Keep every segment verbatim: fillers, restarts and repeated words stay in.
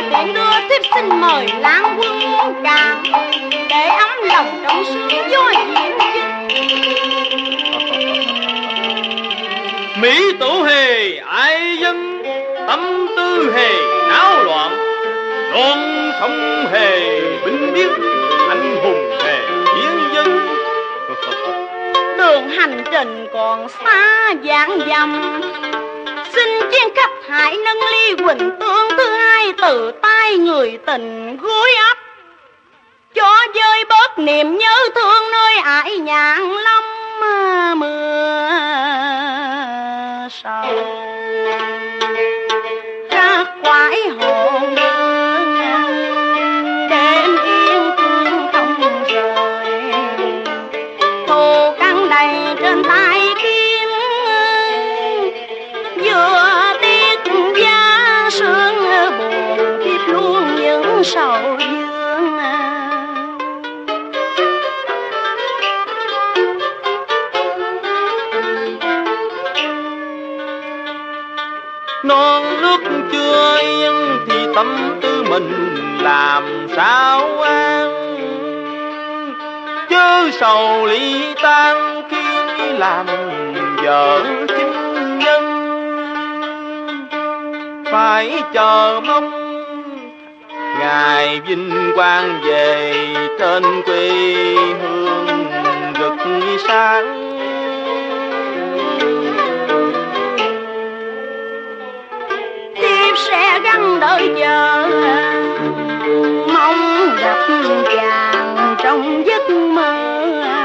tiện đưa thiếp xin mời Lan Quân càng để ấm lòng trong sương gió diễn Mỹ tử hề ai dân, tâm tư hề náo loạn, non sông hề binh biến, anh hùng hề chiến dân. Đường hành trình còn xa vạn dặm, xin chuyên khách hãy nâng ly quỳnh tương thứ hai từ tay người tình gối ấp, cho vơi bớt niềm nhớ thương nơi ải nhạn lâm mưa sầu. Khát khoải hồn đêm yên thương không rời, thù căng đầy trên tay kiếm, vừa tiếc giá sương buồn tiếp luôn những sầu dương. Non nước chưa yên thì tâm tư mình làm sao an, chớ sầu ly tan khi làm vợ chính nhân. Phải chờ mong ngày vinh quang về trên quê hương rực sáng. Sẽ gắn đợi chờ mong gặp chàng trong giấc mơ,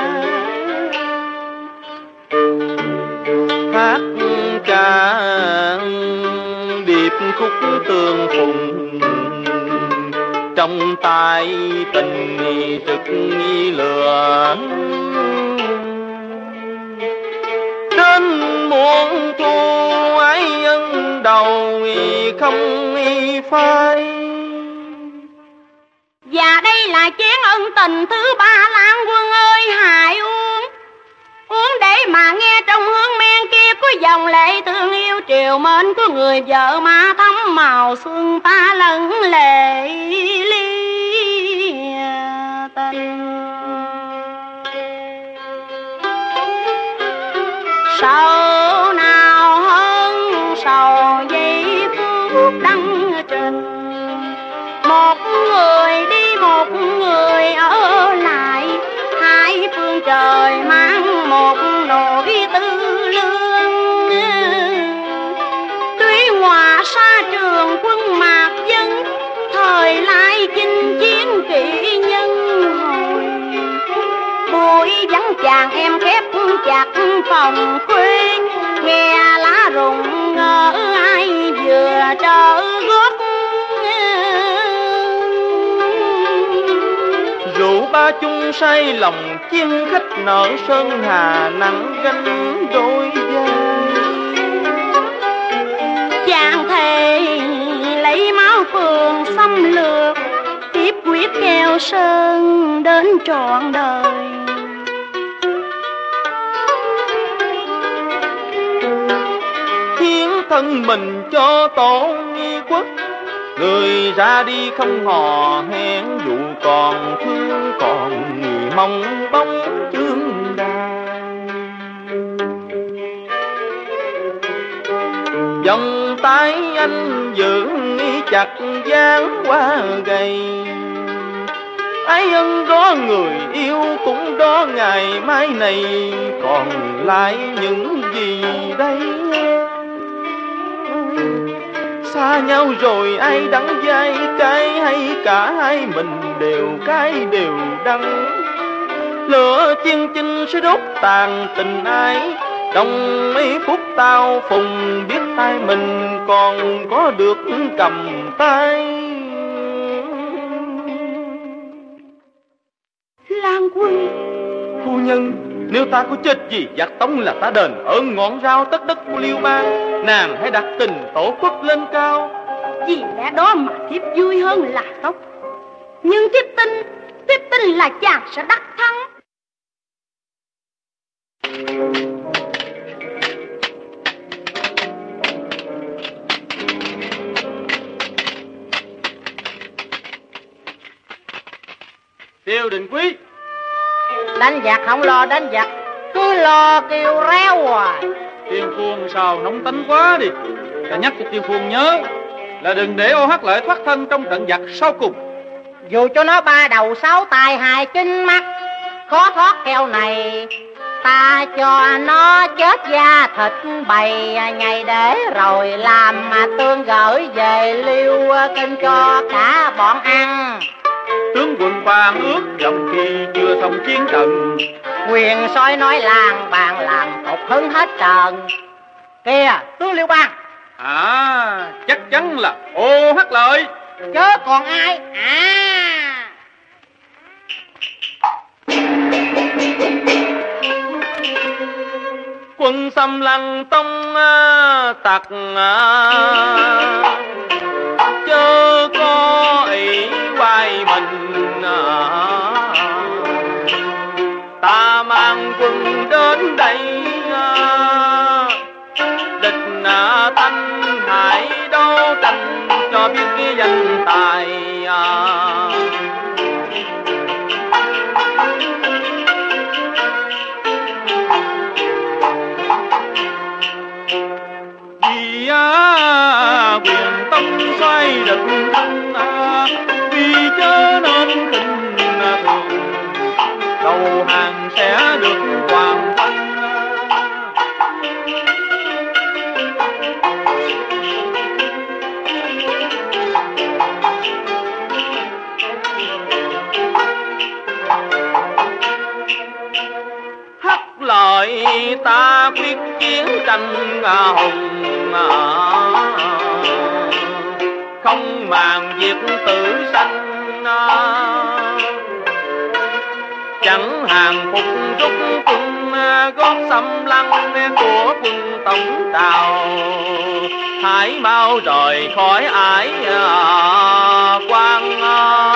hát ca điệp khúc tương phùng, trong tay tình rực lửa. Đến muôn thu ái ân đầu không phai, và đây là chén ân tình thứ ba. Lan Quân ơi hãy uống, uống để mà nghe trong hương men kia có dòng lệ thương yêu triều mến của người vợ mà thắm màu xuân ta lẫn lệ ly tình. Sầu nào hơn sầu giây phút đăng trình, một người đi một người ở lại, hai phương trời mang một nỗi tư lương. Tuy hòa xa trường quân mạc dân, thời lai chinh chiến kỷ nhân hồi. Bụi vắng chàng em khép chặt phòng khuê, nghe lá rụng ngỡ ai vừa trở gót. Rượu ba chung say lòng chiên khách nở sơn hà nắng gánh đôi vai. Chàng thề lấy máu phường xâm lược, tiếp quyết keo sơn đến trọn đời. Thân mình cho tổ nghi quốc, người ra đi không hò hẹn, dù còn thương còn người mong bóng chương đàn. Vòng tay anh giữ chặt dáng qua gầy, ái ân đó người yêu cũng đó ngày mai này, còn lại những gì đây? Xa nhau rồi ai đắng dai cái, hay cả hai mình đều cái đều đắng. Lửa chiên chinh sẽ đốt tàn tình ái, trong mấy phút tao phùng biết tay mình còn có được cầm tay. Lan Quân, phu nhân, nếu ta có chết gì giặc tống là ta đền ơn ngọn rau tất đất của Liêu Bang. Nàng hãy đặt tình tổ quốc lên cao. Vì lẽ đó mà thiếp vui hơn là khóc. Nhưng thiếp tin, thiếp tin là chàng sẽ đắc thắng. Tiêu Đình Quý. Đánh giặc không lo đánh giặc, cứ lo kêu réo hoài. Tiên Phương sao nóng tính quá đi. Ta nhắc cho Tiên Phương nhớ là đừng để Ô Hắc Lợi thoát thân trong trận giặc sau cùng. Dù cho nó ba đầu sáu tay hai chín mắt, khó thoát keo này, ta cho nó chết da thịt bầy ngày để rồi làm mà tương gửi về Liêu Kinh cho cả bọn ăn. Tướng quân khoan ước dòng khi chưa xong chiến trận, Quyền soi nói làng bàn làm phục hứng hết trần. Kìa tướng Liêu Bang. À, chắc chắn là Ô Hắc Lợi. Chớ còn ai. À, Quân xâm lăng tông tặc, chớ có ý hoài mình. Ta mang quân đến đây, địch thanh hải đấu tranh cho biết cái danh tài. Vì quyền tâm xoay định thân, vì chớ nên khinh thường, đầu hàng sẽ được hoàn thành. Hắc Lợi ta quyết chiến tranh hùng, không màng việc tử sanh, chẳng hàng phục rút quân gót xâm lăng của quân Tổng Tào. Hãy mau rời khỏi ải quan.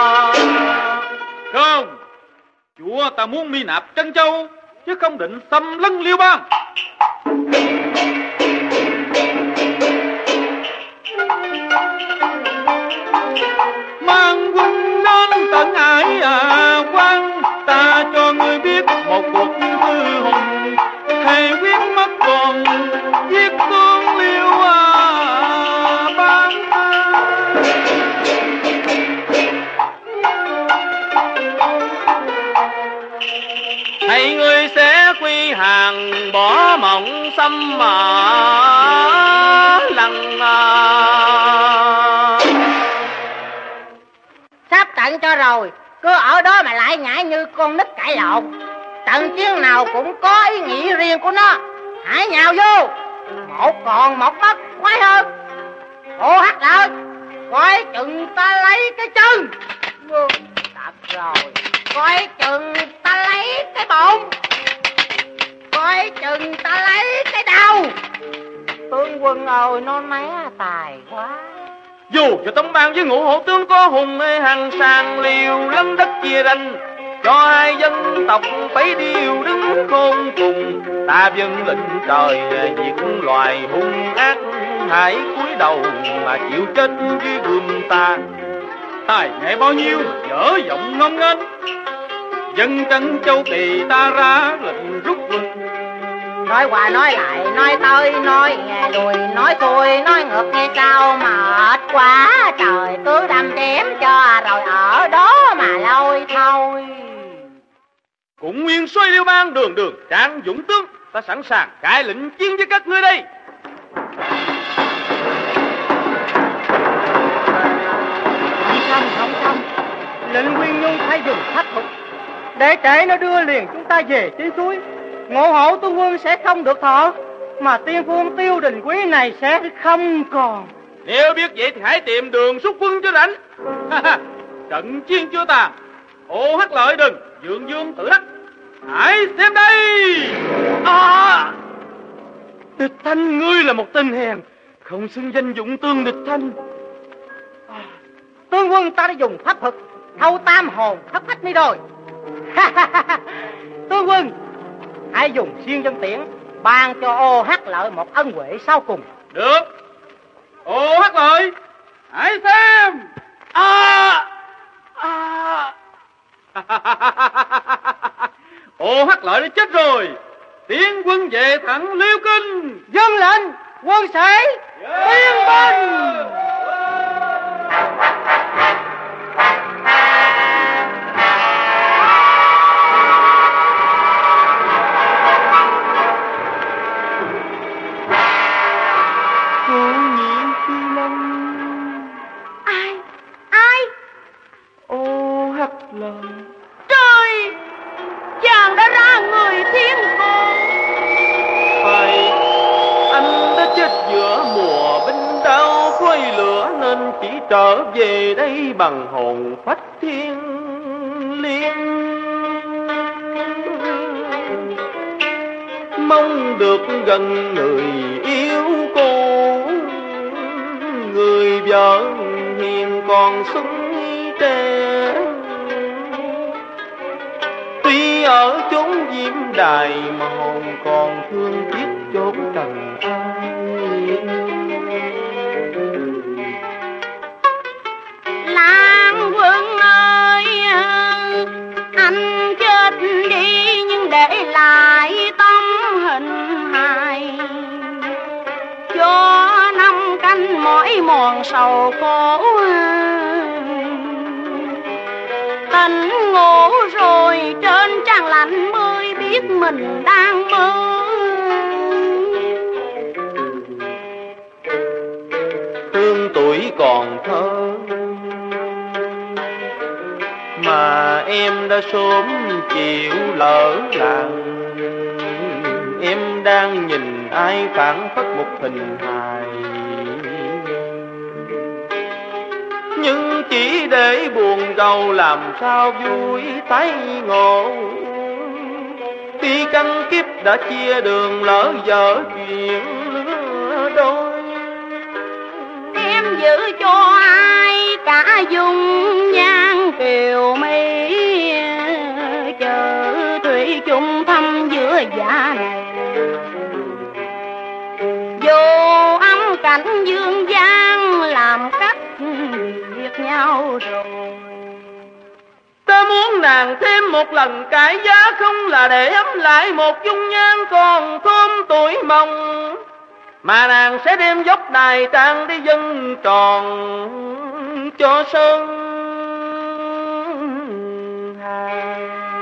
Không, chúa ta muốn mi nạp Trân Châu, chứ không định xâm lấn Liêu Bang. Mang quân đến tận ải quan, ta cho ngươi biết một cuộc thư hùng, thề quyết mất còn giết tướng Liêu Bang. Hay ngươi sẽ quy hàng bỏ mộng xâm mà lăng. sắp trận cho rồi, cứ ở đó mà lại nhảy như con nít cãi lộn. Trận chiến nào cũng có ý nghĩa riêng của nó. Hãy nhào vô, một còn một mất quái hơn. Ô Hắc Lợi, coi chừng ta lấy cái chân. Đập rồi, coi chừng ta lấy cái bụng, coi chừng ta lấy cái đầu. Tướng quân ơi, nó né tài quá. Dù cho Tống Bang với Ngũ Hổ tướng có hùng hằng sàng liều lắm đất chia ranh, cho hai dân tộc phải điều đứng khôn cùng. Ta vâng lệnh trời diệt loài hung ác, hãy cúi đầu mà chịu chết dưới gươm ta. Tài nghệ bao nhiêu dở giọng ngông nghênh, dân Trân Châu Kỳ ta ra lệnh rút quân. Nói qua nói lại, nói tới nói nghe lùi, nói xuôi nói ngược nghe sao mệt quá. Trời cứ đâm chém cho rồi ở đó mà lôi thôi. Cũng nguyên soái Liêu Bang đường đường Trạng Dũng tướng, ta sẵn sàng cai lệnh chiến với các ngươi đây. Không xong, không xong. Lệnh Nguyên Nhung phải dùng thách thuật, để trễ nó đưa liền chúng ta về trên suối. Ngộ Hổ tướng quân sẽ không được thọ, mà tiên phương Tiêu Đình Quý này sẽ không còn. Nếu biết vậy thì hãy tìm đường rút quân cho rảnh. Trận chiến chưa tàn, Ô Hắc Lợi đừng dưỡng dương tự đắc. Hãy xem đây. À, Địch Thanh, ngươi là một tên hèn, không xưng danh Dũng tướng Địch Thanh. À, tướng quân ta đã dùng pháp thuật thâu tam hồn thất phách đi rồi. Tướng quân, hãy dùng xuyên dân tiễn ban cho Ô Hắc Lợi một ân huệ sau cùng. Được. Ô Hắc Lợi, hãy xem. À, à, Ô Hắc Lợi đã chết rồi. Tiến quân về thẳng Liêu Kinh. Dân lệnh quân sĩ tiến binh. Trời, chàng đã ra người thiên cung. Phải, anh đã chết giữa mùa binh đao khói lửa, nên chỉ trở về đây bằng hồn phách thiên liêng. Mong được gần người yêu cô, người vợ hiền còn xuân trẻ. Tuy ở chốn diêm đài mà hồn còn thương tiếc chốn trần ai. Lan Quân ơi, anh chết đi nhưng để lại tấm hình hài, cho năm canh mỏi mòn sầu khổ. Tỉnh ngủ rồi trên trăng lạnh mới biết mình đang mơ. Thương tuổi còn thơ mà em đã sớm chịu lỡ làng. Em đang nhìn ai phản phất một hình hài, nhưng chỉ để buồn rầu làm sao vui tái ngộ. Tuy căn kiếp đã chia đường lỡ dở chuyện lứa đôi, em giữ cho ai cả dung nhan kiều mỹ, chờ thủy chung thăm giữa dạ này. Vô âm cảnh dương gian làm cách biệt nhau rồi. Ta muốn nàng thêm một lần cải giá, không là để ấm lại một dung nhan còn thơm tuổi mộng, mà nàng sẽ đem dốc đài trang đi dân tròn cho sơn hà.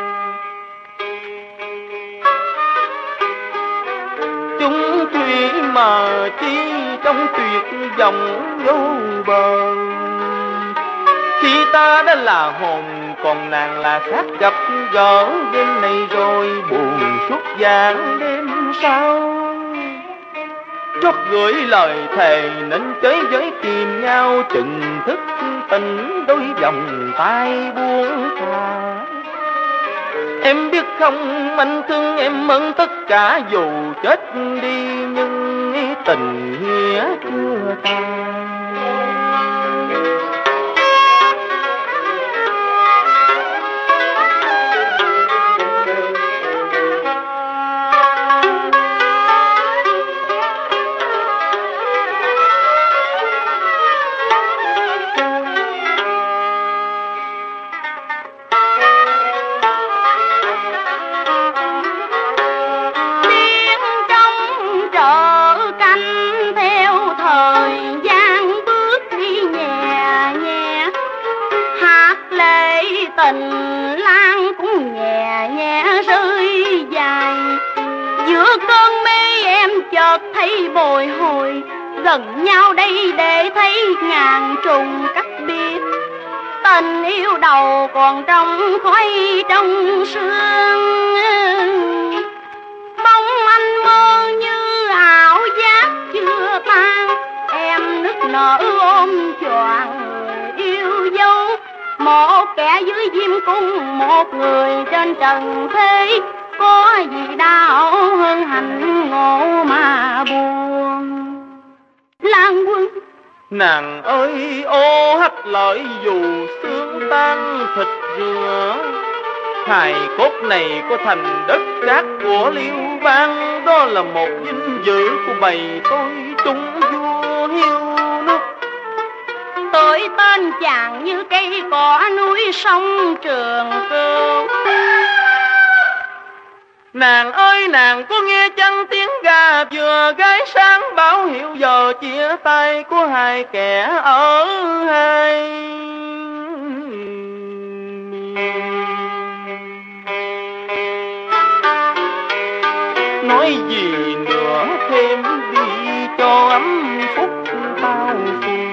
Chúng thủy mà chi trong tuyệt vọng vô bờ, khi ta đã là hồn còn nàng là xác gặp gỡ. Đêm này rồi buồn suốt dạng đêm sau, trót gửi lời thề nên chơi với tìm nhau. Chừng thức tình đôi vòng tay buông thả. Em biết không, anh thương em hơn tất cả, dù chết đi nhưng tình nghĩa chưa tan. Tình Lan cũng nhẹ nhẹ rơi dài. Giữa cơn mê em chợt thấy bồi hồi, gần nhau đây để thấy ngàn trùng cách biệt. Tình yêu đầu còn trong khói trong sương, bóng anh mơ như ảo giác chưa tan. Em nức nở ôm choàng người yêu dấu, một kẻ dưới diêm cung, một người trên trần thế. Có gì đau hơn hạnh ngộ mà buồn. Lan Quân, nàng ơi ô Hắc Lợi, dù xương tan thịt rửa, hài cốt này có thành đất cát của Liêu Bang. Đó là một vinh dự của bầy tôi trung vua hiu nước. Tớ gọi tên chàng như cây cỏ núi sông Trường Cửu. Nàng ơi nàng có nghe chăng tiếng gà vừa gáy sáng báo hiệu giờ chia tay của hai kẻ ở hai. Nói gì nữa thêm đi cho ấm phúc bao phiền.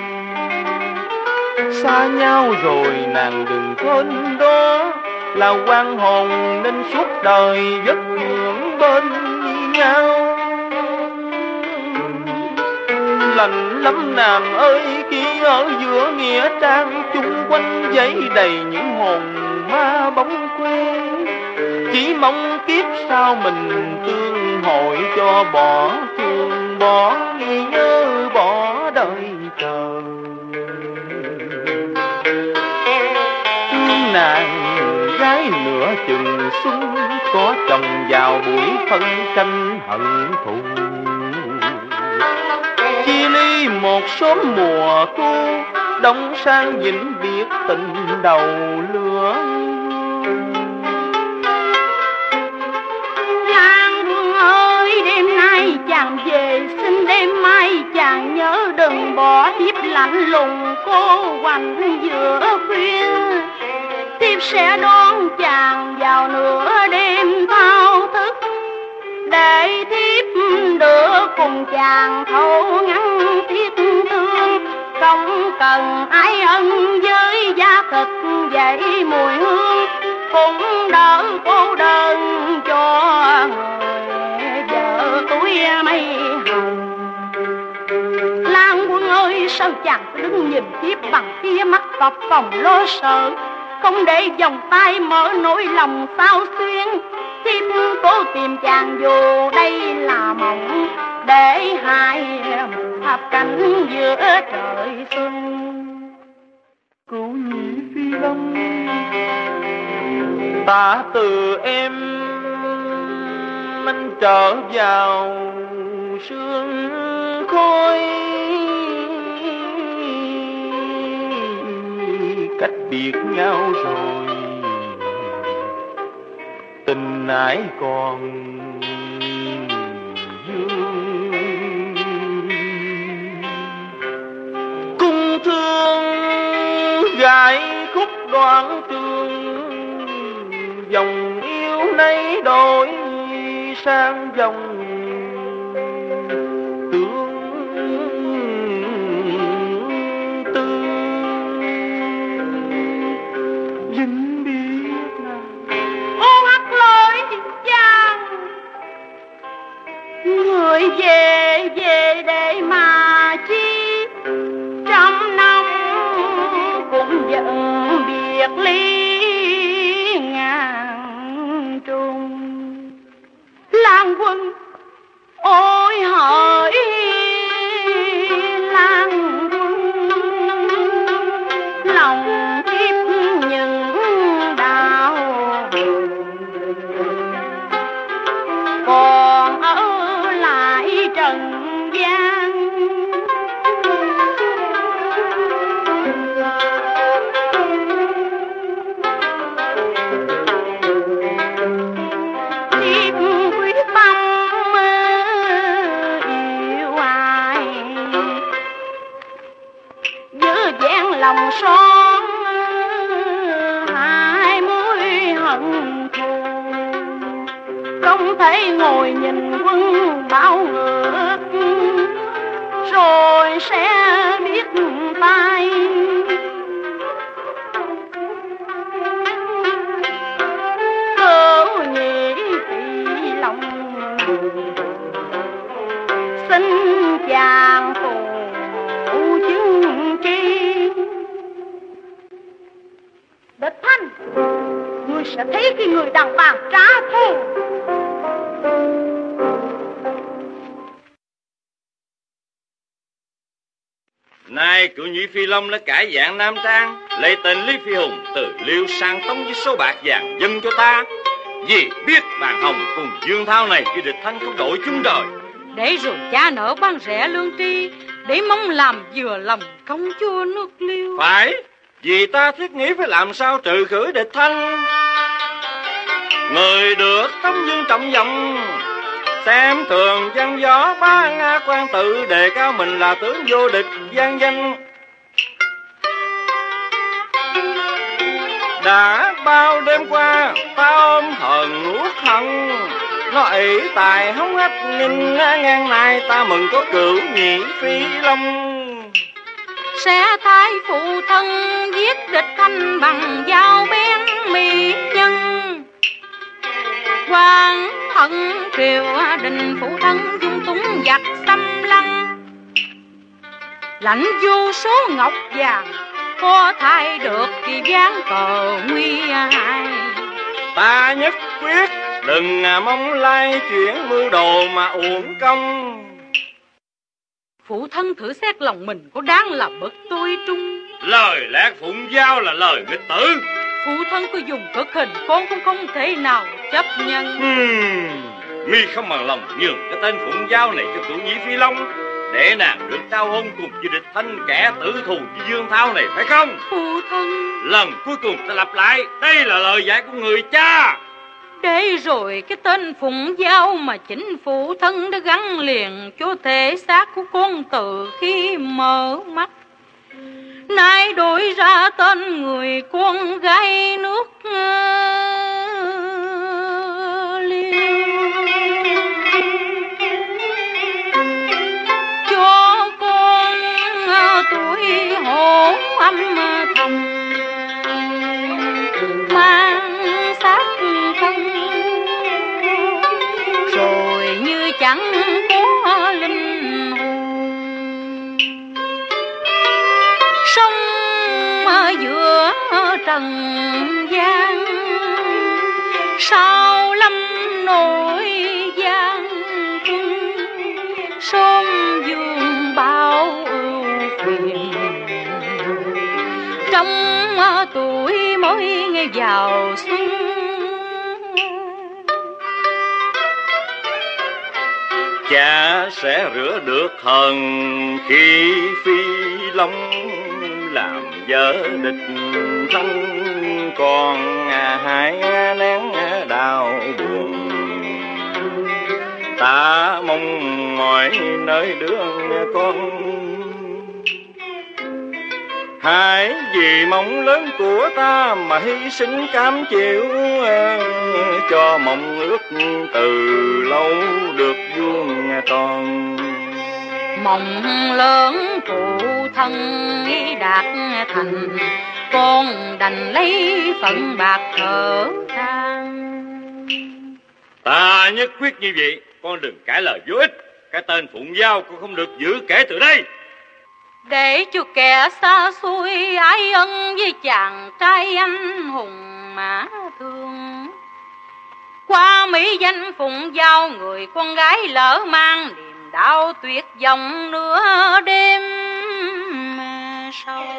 Xa nhau rồi nàng đừng quên đó là oan hồn nên suốt đời vất vưởng bên nhau. Lạnh lắm nàng ơi khi ở giữa nghĩa trang, chung quanh giấy đầy những hồn ma bóng quê. Chỉ mong kiếp sau mình tương hội cho bỏ thương bỏ nhớ bỏ đời chờ. Nàng gái nửa chừng xuân có chồng vào buổi phân tranh hận thù. Chia ly một sớm mùa thu, đông sang vĩnh biệt tình đầu lửa. Lan Quân ơi đêm nay chàng về, xin đêm mai chàng nhớ đừng bỏ thiếp lạnh lùng cô quạnh giữa khuya. Thiếp sẽ đón chàng vào nửa đêm thao thức, để thiếp được cùng chàng thấu ngắn thiết thương. Không cần ai ân với da thịt vậy mùi hương, cũng đỡ cô đơn cho người vợ tuổi mây hồng. Lan Quân ơi sao chàng cứ đứng nhìn thiếp bằng kia mắt cọp phòng lo sợ, không để vòng tay mở nỗi lòng sao xuyên. Thiếp cố tìm chàng dù đây là mộng, để hai tháp cánh giữa trời xuân. Cô nhị phi long ta từ em anh trở vào sương khói. Cách biệt nhau rồi tình ái còn vương. Cung thương gái khúc đoạn trường, dòng yêu nay đổi sang dòng người về về để mà chi, trăm năm cũng giận biệt ly ngàn trùng. Lan Quân ôi hỡi Lan Quân, lòng thiếp những đau còn ở lại trần gian. Thiếp quyết tâm yêu ai, giữ vẹn lòng son hai mối hận thù. Không thể ngồi nhìn Quân bao ngược, rồi sẽ biết tay. Cô nhị phi lòng xin chàng phụ chứng chi. Địch Thanh, ngươi sẽ thấy khi người đàn bà trả thù. Nay cựu nhị phi long đã cải dạng nam trang, lấy tên Lý Phi Hùng từ Liêu sang tống với số bạc vàng dâng cho ta. Vì biết Bàn Hồng cùng Dương Thao này khi địch Thanh không đổi chung đời, để rồi cha nợ ban rẻ lương tri, để mong làm vừa lòng công chúa nước Liêu. Phải, vì ta thiết nghĩ phải làm sao trừ khử địch Thanh. Người được tấm dương trọng vọng, xem thường văn võ bá Nga quan tự đề cao mình là tướng vô địch gian danh. Đã bao đêm qua ta ôm hờn nuốt hận, nó ỷ tài hống hách nghìn ngang này, ta mừng có cửu nhị Phi Long. Sẽ thay phụ thân giết địch Thanh bằng dao bén mỹ nhân. Hoàng hận triều đình phụ thân dung túng giặc xâm lăng, lãnh vô số ngọc vàng có thay được thì ván cờ nguy hại. Ta nhất quyết đừng mong lai chuyển mưu đồ mà uổng công. Phụ thân thử xét lòng mình có đáng là bậc tôi trung. Lời lẽ Phụng Giao là lời nghịch tử. Phụ thân có dùng cực hình con cũng không thể nào chấp nhận. hmm, Mi không bằng lòng nhường cái tên Phụng Giao này cho cửu nhĩ Phi Long, để nàng được tao hôn cùng với địch Thanh kẻ tử thù với Dương Thao này, phải không? Phụ thân, lần cuối cùng ta lặp lại, đây là lời dạy của người cha. Để rồi cái tên Phụng Giao mà chính phụ thân đã gắn liền cho thể xác của con từ khi mở mắt, nay đổi ra tên người con gái nước Liêu. Cho con tuổi hổ âm thầm mang xác thân, rồi như chẳng có linh hồn, sống ở giữa trần gian, sao lâm nổi gian trung, xôn dương bao ưu phiền, trong tuổi mới nghe vào xuân. Cha sẽ rửa được hờn khi Phi Long làm vợ địch Thanh, còn hai nén đau buồn. Ta mong mỏi nơi đứa con, hãy vì mong lớn của ta mà hy sinh cam chịu, cho mong ước từ lâu được vuông tròn. Mộng lớn phụ thân đạt thành, con đành lấy phận bạc thở than. Ta nhất quyết như vậy, con đừng cãi lời vô ích. Cái tên Phụng Giao con không được giữ kể từ đây. Để cho kẻ xa xôi ái ân với chàng trai anh hùng mà thương, qua mỹ danh Phụng Giao người con gái lỡ mang niềm đau tuyệt vọng nửa đêm sâu.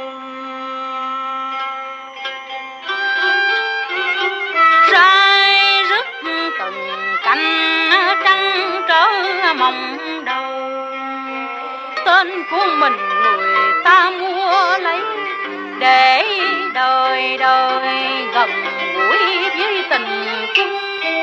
Rai rứt từng cánh trăng trở mộng đầu, tên của mình người ta mua lấy, để đời đời gần gũi với tình chung.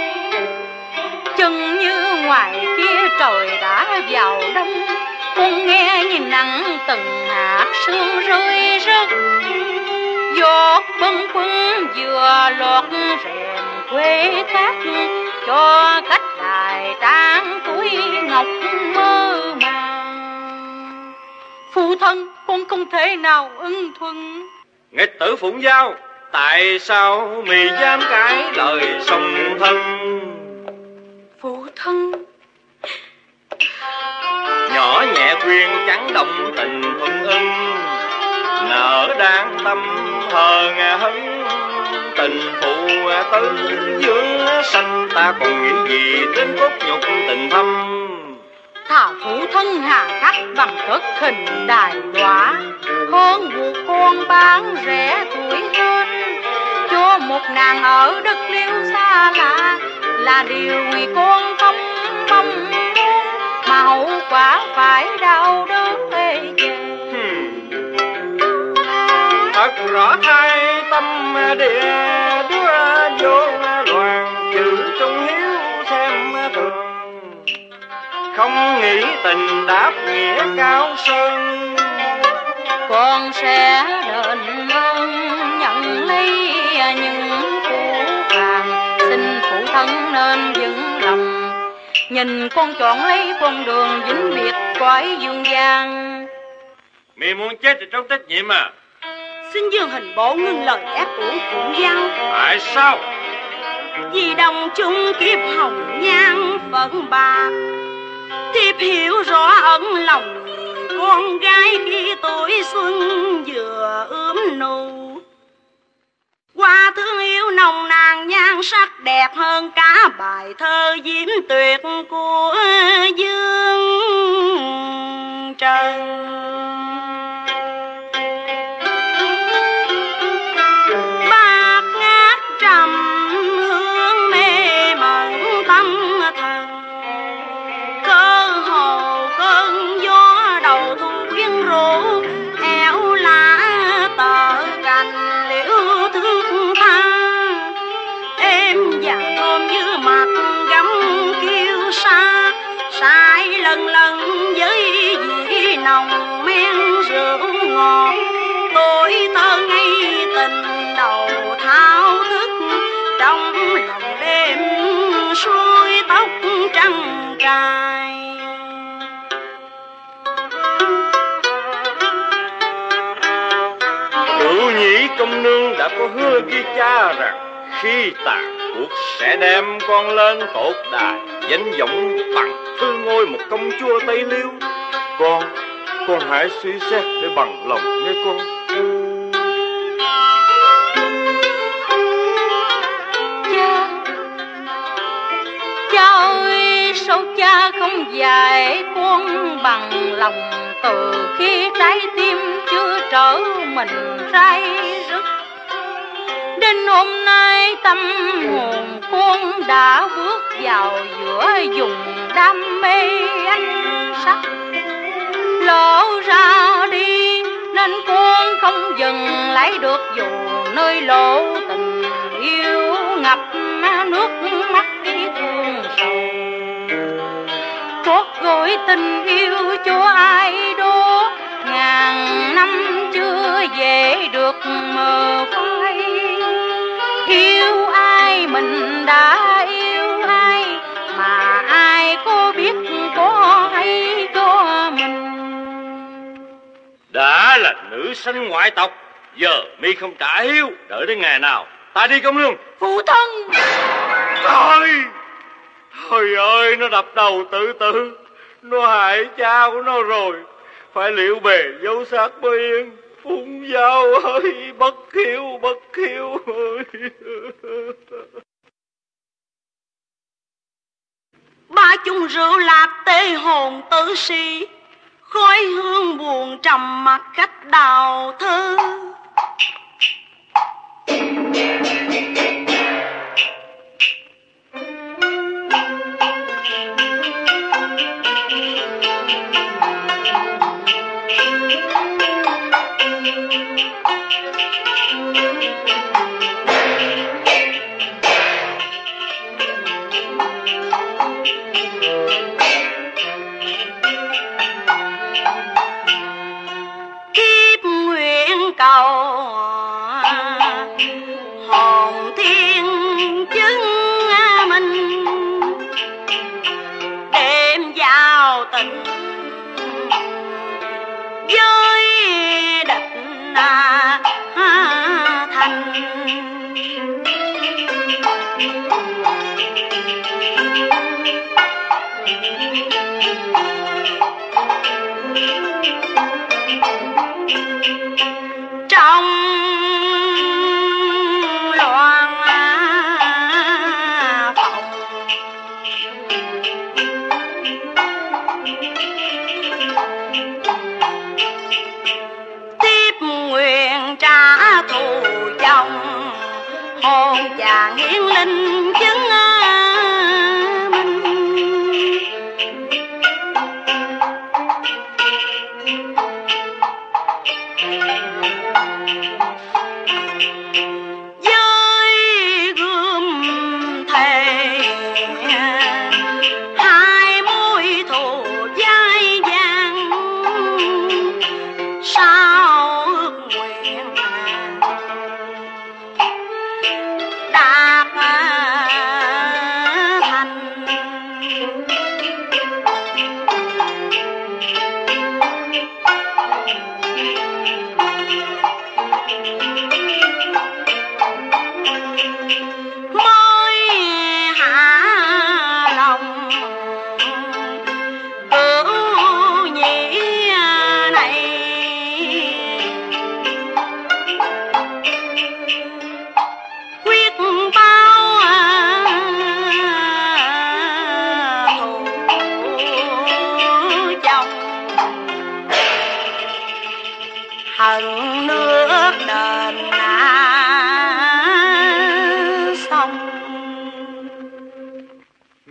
Chừng như ngoài kia trời đã vào đông, con nghe nhìn nắng từng hạt sương rơi rớt, giọt bâng khuâng vừa lọt rèm quê cát, cho cách đài trang tuổi ngọc mơ màng. Phụ thân, con không thể nào ưng thuận. Nghịch tử Phụng Giao, tại sao mì dám cãi lời song thân? Phụ thân, nhỏ nhẹ khuyên chẳng động tình thuận ưng, nở đáng tâm hờn hấn, tình phụ tứ dương sanh, ta còn nghĩ gì đến cốt nhục tình thâm. thà phụ thân hà khắc bằng cất hình đài đóa, hơn buộc con bán rẻ tuổi hơn, cho một nàng ở đất Liêu xa lạ, là điều người con không mong muốn, mà hậu quả phải đau đớn ê chề. Thật rõ thay tâm địa đứa vô loạn, chữ trung hiếu xem thường, không nghĩ tình đáp nghĩa cao sơn. Con sẽ đền ơn nhận lấy những phù phàng, xin phụ thân nên vững lòng, nhìn con chọn lấy con đường vĩnh biệt cõi dương gian. Mày muốn chết thì trong trách nhiệm à? Xin Dương Hình Bộ ngưng lời ác uổng phụ văn. Tại sao? Vì đồng chung kiếp hồng nhan phận bạc, thiếp hiểu rõ ẩn lòng người con gái khi tuổi xuân vừa ướm nụ. Qua thương yêu nồng nàn nhan sắc đẹp hơn cả bài thơ diễm tuyệt của Dương Trần. Bạc ngát trầm hương mê mẩn tâm thần, cơ hồ cơn gió đầu thu quyến rũ, eo lá tờ cành liễu thước tha. Em và thơm như mặt gấm kiêu sa, sai lần lần với vị nồng men rượu ngọt. Tôi thơ ngây tình đầu thao thức, trong lòng đêm xuôi tóc trăng cài. Cửu nhĩ công nương đã có hứa với cha rằng khi tàn cuộc sẽ đem con lên tột đài, danh vọng bằng thư ngôi một công chúa Tây Liêu. Con, con hãy suy xét để bằng lòng nghe con. Cha, cha ơi, sao cha không dạy con bằng lòng từ khi trái tim chưa trở mình say rứt. Đến hôm nay tâm hồn con đã bước vào giữa vùng đam mê ánh sắc, lộ ra đi nên con không dừng lại được, dù nơi lộ tình yêu ngập nước mắt ý thương sầu. Trót gửi tình yêu cho ai đó, ngàn năm chưa về được mờ phai. Yêu ai mình đã yêu ai, mà ai có biết có hay cho mình. Đã là nữ sanh ngoại tộc, giờ mi không trả hiếu, đợi đến ngày nào ta đi công nương. Phụ thân! Thôi, thôi ơi, nó đập đầu tự tử, nó hại cha của nó rồi, phải liệu bề dấu xác mới yên. Phun dao ơi, bất hiếu, bất hiếu ơi. Ba chung rượu lạc tê hồn tử si, khói hương buồn trầm mặc cách đào thơ. Hồn thiên chứng minh đêm giao tình với địch thành. Trong loạn phòng tiếp nguyện trả thù chồng, hồn chàng hiến linh chứng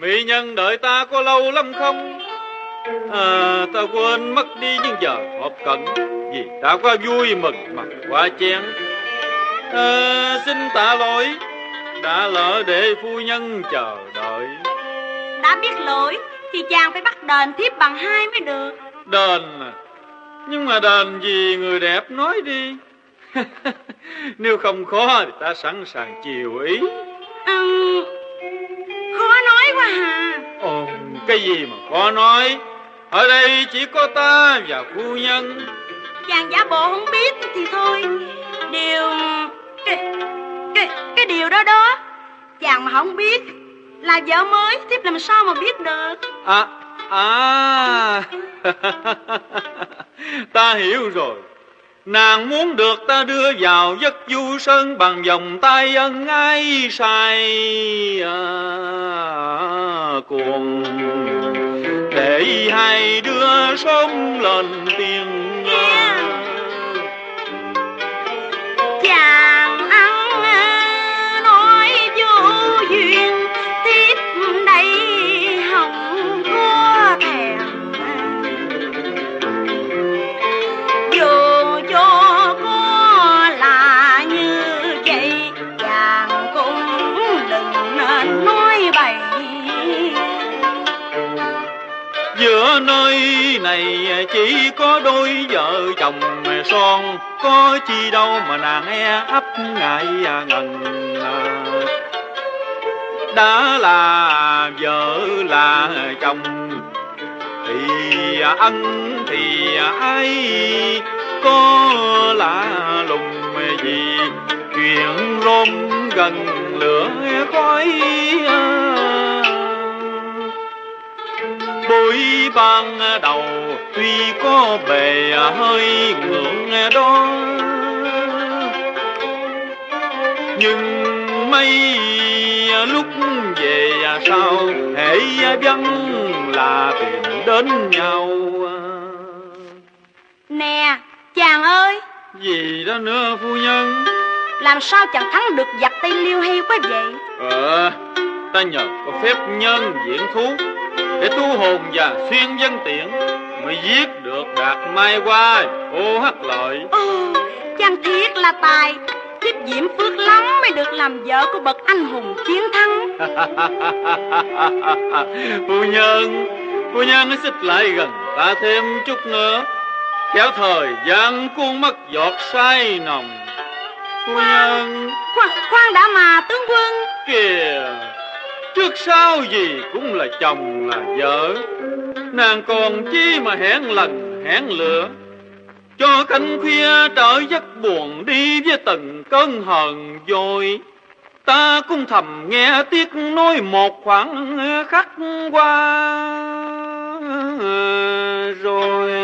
Mỹ nhân đợi ta có lâu lắm không? À, ta quên mất đi những giờ họp cận, vì ta quá vui mừng mà quá chén. À, xin tạ lỗi, đã lỡ để phu nhân chờ đợi. Đã biết lỗi thì chàng phải bắt đền thiếp bằng hai mới được. Đền à? Nhưng mà đền gì người đẹp nói đi. Nếu không khó thì ta sẵn sàng chiều ý. Ừ, khó nói quá hà. Ồ, cái gì mà khó nói? Ở đây chỉ có ta và phu nhân. Chàng giả bộ không biết thì thôi. Điều cái, cái, cái điều đó đó, chàng mà không biết là vợ mới, thiếp làm sao mà biết được. À, à. Ta hiểu rồi. Nàng muốn được ta đưa vào giấc du sơn bằng vòng tay ân ái say à, cuồng, để hai đứa sớm lên tiền. Yeah. Chàng ăn nói vô duyên, thiếp đây không có thèm. Dù cho có là như vậy, chàng cũng đừng nên nói bậy. Giữa nơi này chỉ có đôi vợ chồng son, có chi đâu mà nàng e ấp ngại ngần. Đã là vợ là chồng thì ân thì ai có lạ lùng gì, chuyện rôm gần lửa khói. Bối ban đầu tuy có bề hơi ngượng đó, nhưng mấy lúc về sau hễ vắng là tìm đến nhau. Nè chàng ơi. Gì đó nữa phu nhân? Làm sao chàng thắng được giặc Tây Liêu hay quá vậy? Ờ, ta nhờ có phép nhân diễn thú để thu hồn và xuyên dân tiễn mới giết được Đạt Mai Hoa, ô Hắc Lợi. Ừ, chàng thiệt là tài, thiếp diễm phước lắm mới được làm vợ của bậc anh hùng chiến thắng. Phu nhân, phu nhân hãy xích lại gần ta thêm chút nữa, khéo thời gian cuốn mất giọt say nồng. Phu nhân. Khoan, khoan đã mà tướng quân. Kìa, trước sau gì cũng là chồng là vợ, nàng còn chi mà hẹn lần hẹn lửa, cho canh khuya trở giấc buồn đi với từng cơn hờn dội. Ta cũng thầm nghe tiếc nói một khoảng khắc qua rồi.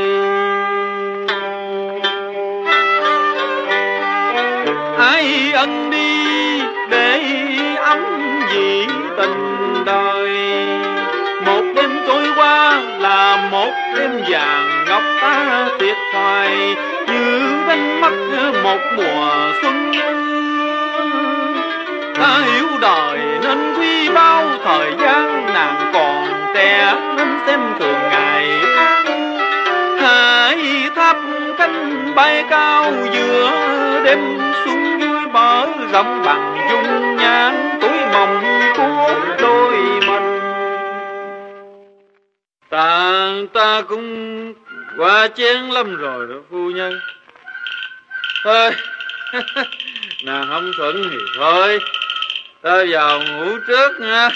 Ai ân đi để ấm dị tình đời, một đêm trôi qua là một đêm vàng ngọc ta thiệt thòi, như đánh mất một mùa xuân. Ta hiểu đời nên quý bao thời gian, nàng còn trẻ nên xem thường ngày. Hãy tháp cánh bay cao giữa đêm xuân vui mở rộng bằng dung nhan tuổi mộng của đôi mình. Ta ta cũng quá chén lắm rồi đó phu nhân. Thôi nàng không thuận thì thôi, ta vào ngủ trước nha.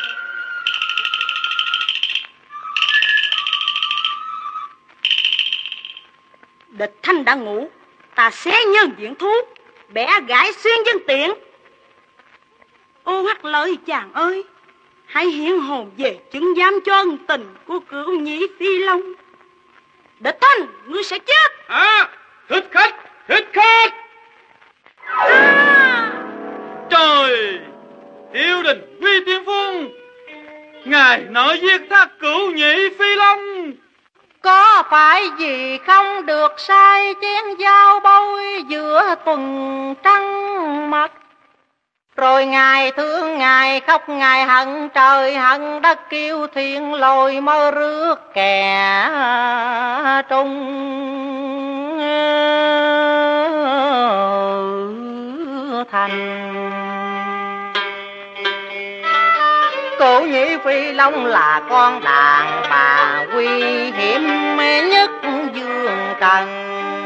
Địch Thanh đã ngủ, ta xé nhân diện thú, bẻ gãi xuyên dân tiện. Ô Hắc Lợi chàng ơi, hãy hiện hồn về chứng giám cho ân tình của cửu nhĩ Phi Long. Địch Thanh, ngươi sẽ chết. À, thích khách, thích khách. À! Trời, Tiêu Đình Huy Tiên Phong, ngài nỡ giết thác cửu nhĩ Phi Long. Có phải vì không được sai chén dao bôi giữa tuần trăng mặt, Rồi ngài thương ngài khóc ngài hận trời hận đất kêu thiên lôi mơ rước kẻ trung thành. Cổ nhĩ Phi Long là con đàn bà nguy hiểm nhất dương trần.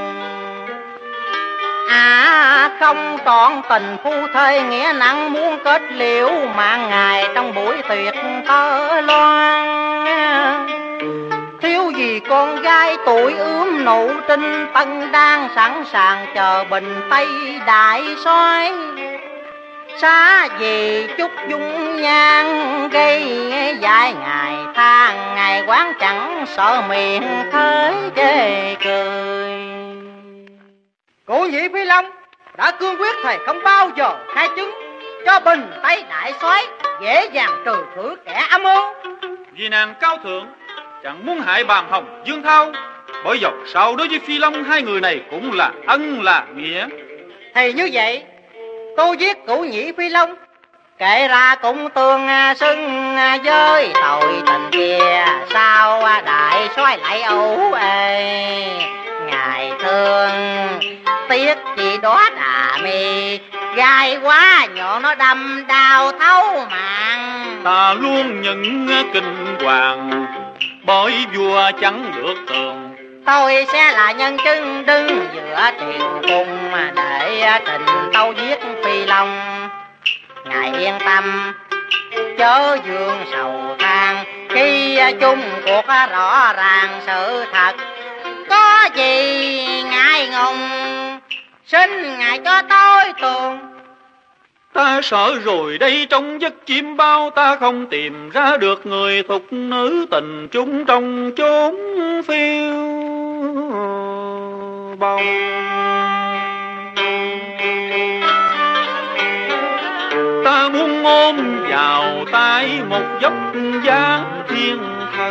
À không trọn tình phu thê nghĩa nặng muốn kết liễu mạng ngài trong buổi tuyệt thơ loan. Thiếu gì con gái tuổi ướm nụ trinh tân đang sẵn sàng chờ bình tây đại soái. Xa về chút dung nhan gây dại ngài than ngài quán chẳng sợ miệng thế chê cười. Cổ nhĩ Phi Long đã cương quyết thầy không bao giờ khai chứng cho bình tây đại soái dễ dàng trừ khử kẻ âm mưu. Vì nàng cao thượng chẳng muốn hại bàn hồng Dương Thao, bởi dọc sau đối với Phi Long hai người này cũng là ân là nghĩa. Thì như vậy tôi giết Cổ nhĩ Phi Long kể ra cũng tương xưng với tội tình kia. Sao đại soái lại ấu ê ngài thương tiếc chỉ đó đà mi gai quá nhỏ nó đâm đau thấu mạng. Ta luôn nhận kinh hoàng bởi vua chẳng được tường. Tôi sẽ là nhân chứng đứng giữa triều cung mà để trình tâu giết Phi Long. Ngài yên tâm chớ dương sầu than khi chung cuộc rõ ràng sự thật. Có gì ngại ngùng xin ngài cho tôi tường. Ta sợ rồi đây trong giấc chim bao ta không tìm ra được người thục nữ tình chúng trong chốn phiêu bồng. Ta muốn ôm vào tay một dốc dáng thiên thần.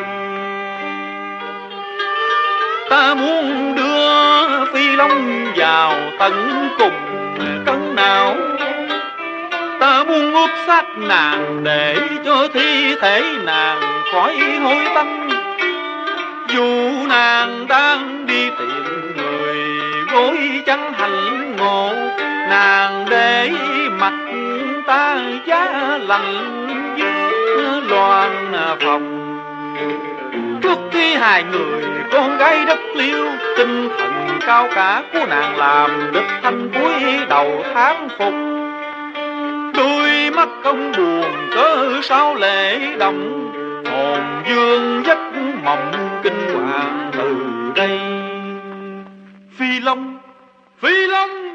Ta muốn đưa Phi Long vào tận cùng cân não. Ta muốn ướp xác nàng để cho thi thể nàng khỏi hối tâm. Dù nàng đang đi tìm người gối chẳng hạnh ngộ, nàng để mặt ta giá lạnh dưới loan phòng. Trước thi hài người con gái đất liêu, tinh thần cao cả của nàng làm đứt thanh cúi đầu thán phục. Đôi mắt không buồn cớ sao lệ động, hồn dương giấc mộng kinh hoàng từ đây. Phi Long, Phi Long